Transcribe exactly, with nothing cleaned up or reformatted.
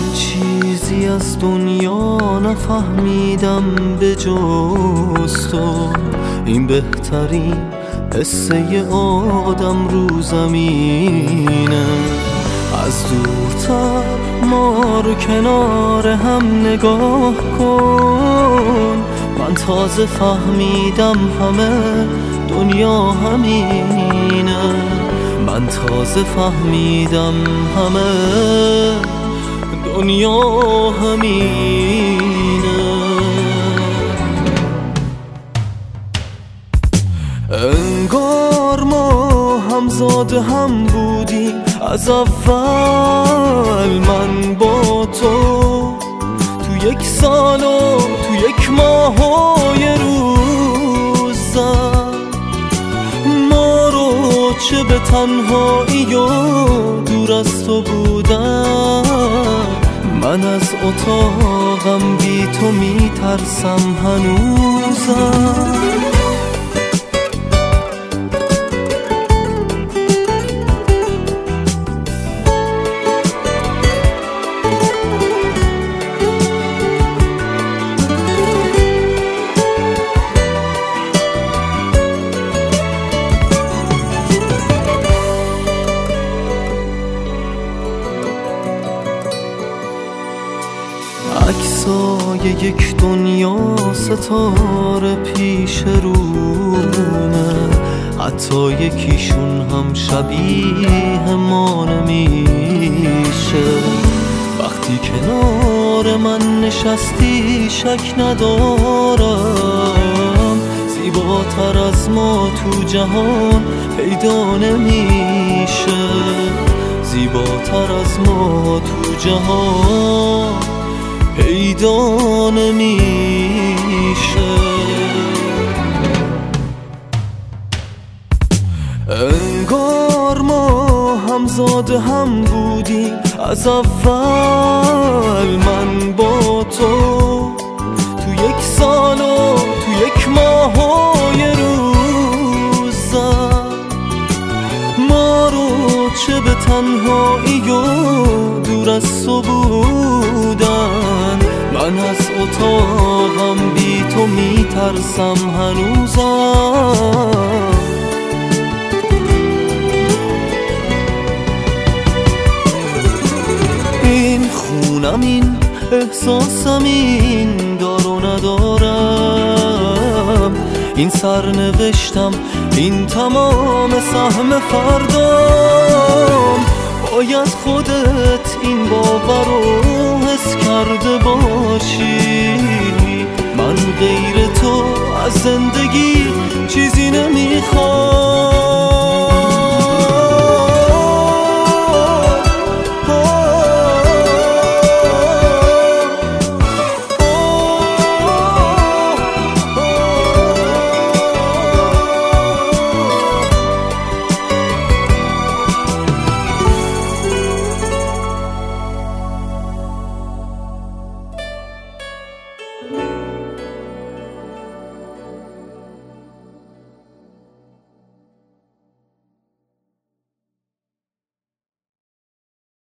چیزی از دنیا نفهمیدم به جز تو. این بهترین قصه آدم رو زمینه. از دورتر ما رو کنار هم نگاه کن. من تازه فهمیدم همه دنیا همینه. من تازه فهمیدم همه دنیا همینه. انگار ما همزاد هم بودیم از اول. من با تو تو یک سال و تو یک ماه و یه روز زد ما رو، چه به تنهایی و دور از تو بودم. من از اتاقم بی تو میترسم هنوزم. عکسای یک دنیا ستاره پیش رومه. حتی یکیشون هم شبیه ما نمیشه. وقتی کنار من نشستی شک ندارم زیباتر از ما تو جهان پیدا نمیشه. زیباتر از ما تو جهان پیدا نمیشه. انگار ما همزاد هم بودیم از اول. من با تو تو یک سال و تو یک ماه و یه روز زد ما رو، چه به تنهایی و دور از تو بودن. من از اتاقم بی تو میترسم هنوزم. این خونم، این احساسم، این دار و ندارم. این سرنوشتم، این تمام سهم فردام. باید خودت این باور رو حس کرده باشی. من غیر تو از زندگی چیزی نمیخوام.